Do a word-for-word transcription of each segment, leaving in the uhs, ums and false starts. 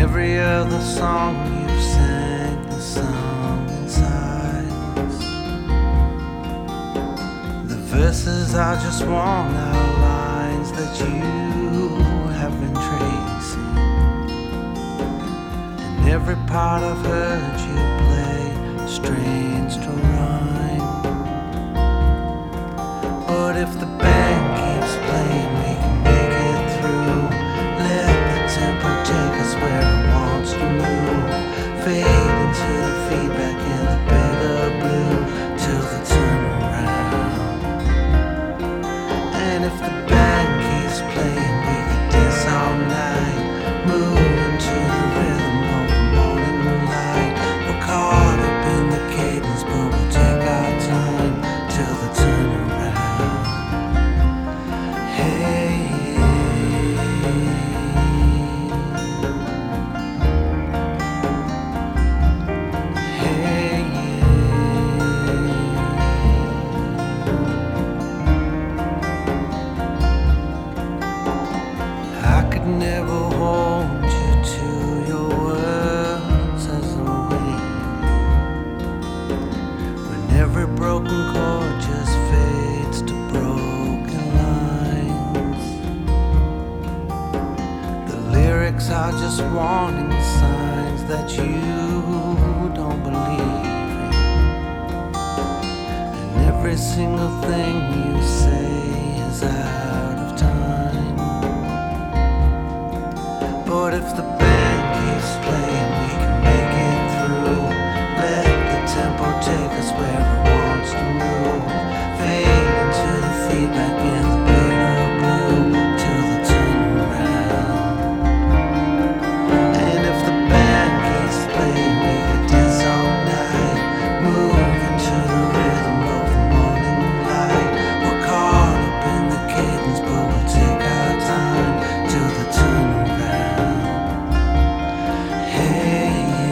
every other song you've sang is sung in silence. The verses are just worn out lines that you have been tracing. And every part I've heard you play strains to rhyme. But if the band keeps playing, we can make it through. Let the tempo take us where it wants to move. Fade into the feedback in the better blue till the turnaround. And if the band keeps playing, we can dance all night, move into the rhythm of the morning light. We're caught up in the cadence, but we'll take our time till the turnaround. Hey, hey, I could never hold you to your words as a wing. When every broken chord just fades to broken lines. The lyrics are just warning signs that you don't believe in. And every single thing you say is out of time. But if the band keeps playing, we can make it through. Let the tempo take us where it wants to move. Fade into the feedback in the bitter blue till the turnaround. And if the band keeps playing, we can dance all night, move into the rhythm of the morning light. We're caught up in the cadence, but we'll take our time till the turnaround. Hey,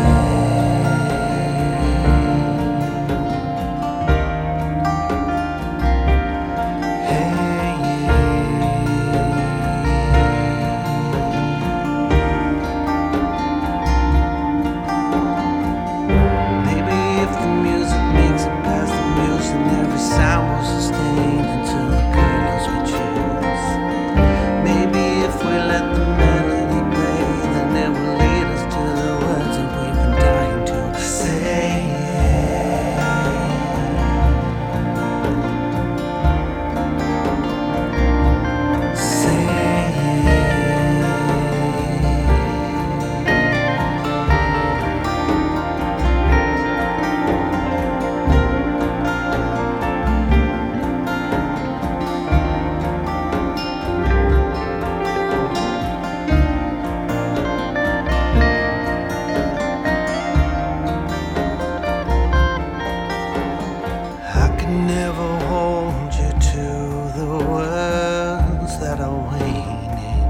maybe if the music makes it past the music, every sound will sustain until the colors we choose. Maybe if we let the melody play, then it will lead us to the words that we've been dying to say. I could never hold you to the words that are waning.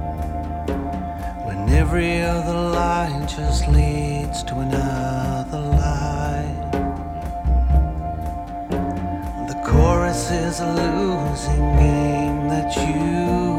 When every other line just leads to another line. The chorus is a losing game that you